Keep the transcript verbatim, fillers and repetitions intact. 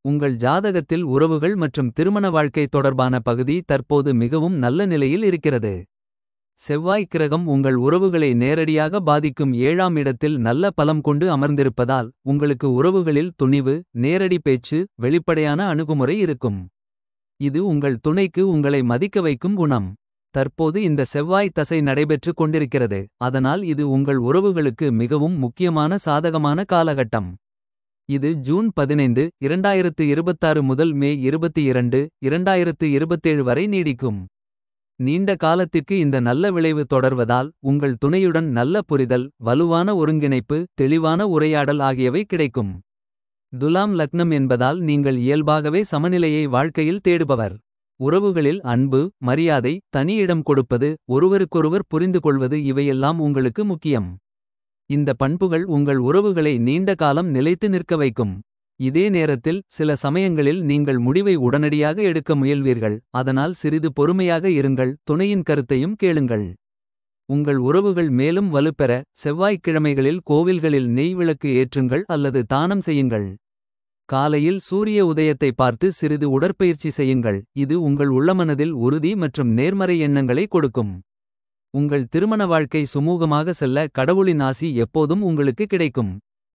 உங்கள் ஜாதகத்தில் உறவுகள் மற்றும் திருமண வாழ்க்கை தொடர்பான பகுதி தற்போது மிகவும் நல்ல நிலையில் இருக்கிறது. செவ்வாய் கிரகம் உங்கள் உறவுகளை நேரடியாக பாதிக்கும் ஏழாம் இடத்தில் நல்ல பலம் கொண்டு அமர்ந்திருப்பதால். உங்களுக்கு உறவுகளில் துணிவு, நேரடி பேச்சு, வெளிப்படையான அணுகுமுறை இருக்கும். இது உங்கள் துணைக்கு உங்களை மதிக்க வைக்கும் குணம். தற்போது இந்த செவ்வாய் தசை நடைபெற்றுக் கொண்டிருக்கிறது. அதனால் இது உங்கள் உறவுகளுக்கு மிகவும் முக்கியமான சாதகமான காலகட்டம். இது ஜூன் பதினைந்து, இரண்டாயிரத்து இருபத்தாறு முதல் மே இருபத்தி இரண்டு, இரண்டாயிரத்து இருபத்தேழு வரை நீடிக்கும். நீண்ட காலத்திற்கு இந்த நல்ல விளைவு தொடர்வதால். உங்கள் துணையுடன் நல்ல புரிதல், வலுவான ஒருங்கிணைப்பு, தெளிவான உரையாடல் ஆகியவை கிடைக்கும். துலாம் லக்னம் என்பதால் நீங்கள் இயல்பாகவே சமநிலையை வாழ்க்கையில் தேடுபவர். உறவுகளில் அன்பு, மரியாதை, தனி இடம் கொடுப்பது, ஒருவருக்கொருவர் புரிந்துகொள்வது இவையெல்லாம் உங்களுக்கு முக்கியம். இந்த பண்புகள் உங்கள் உறவுகளை நீண்ட காலம் நிலைத்து நிற்க வைக்கும். இதே நேரத்தில் சில சமயங்களில் நீங்கள் முடிவை உடனடியாக எடுக்க முயல்வீர்கள். அதனால் சிறிது பொறுமையாக இருங்கள், துணையின் கருத்தையும் கேளுங்கள். உங்கள் உறவுகள் மேலும் வலுப்பெற செவ்வாய்க்கிழமைகளில் கோவில்களில் நெய் விளக்கு ஏற்றுங்கள் அல்லது தானம் செய்யுங்கள். காலையில் சூரிய உதயத்தை பார்த்து சிறிது உடற்பயிற்சி செய்யுங்கள். இது உங்கள் உள்ளமனதில் உறுதி மற்றும் நேர்மறை எண்ணங்களை கொடுக்கும். உங்கள் திருமண வாழ்க்கை சுமூகமாக செல்ல கடவுளின் ஆசி எப்போதும் உங்களுக்கு கிடைக்கும்.